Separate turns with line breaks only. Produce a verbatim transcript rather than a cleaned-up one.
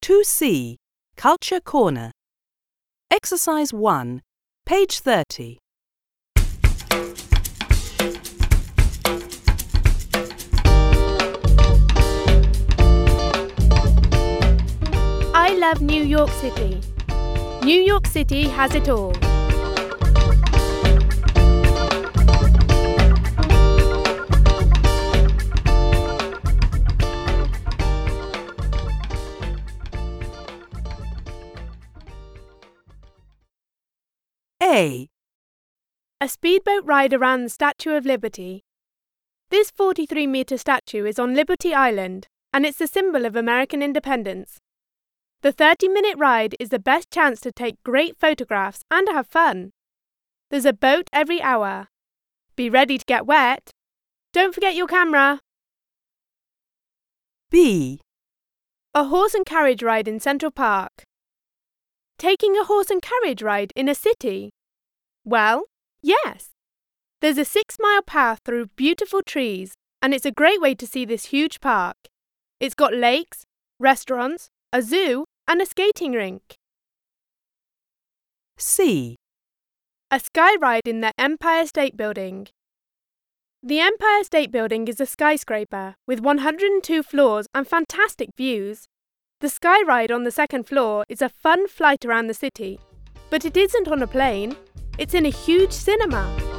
two C. Culture Corner. Exercise one, page thirty.
I love New York City. New York City has it all.
A.
A speedboat ride around the Statue of Liberty. This forty-three metre statue is on Liberty Island, and it's the symbol of American independence. The thirty minute ride is the best chance to take great photographs and have fun. There's a boat every hour. Be ready to get wet. Don't forget your camera.
B.
A horse and carriage ride in Central Park. Taking a horse and carriage ride in a city? Well, yes. There's a six mile path through beautiful trees, and it's a great way to see this huge park. It's got lakes, restaurants, a zoo, and a skating rink.
C.
A sky ride in the Empire State Building. The Empire State Building is a skyscraper with one hundred two floors and fantastic views. The sky ride on the second floor is a fun flight around the city, but it isn't on a plane, it's in a huge cinema.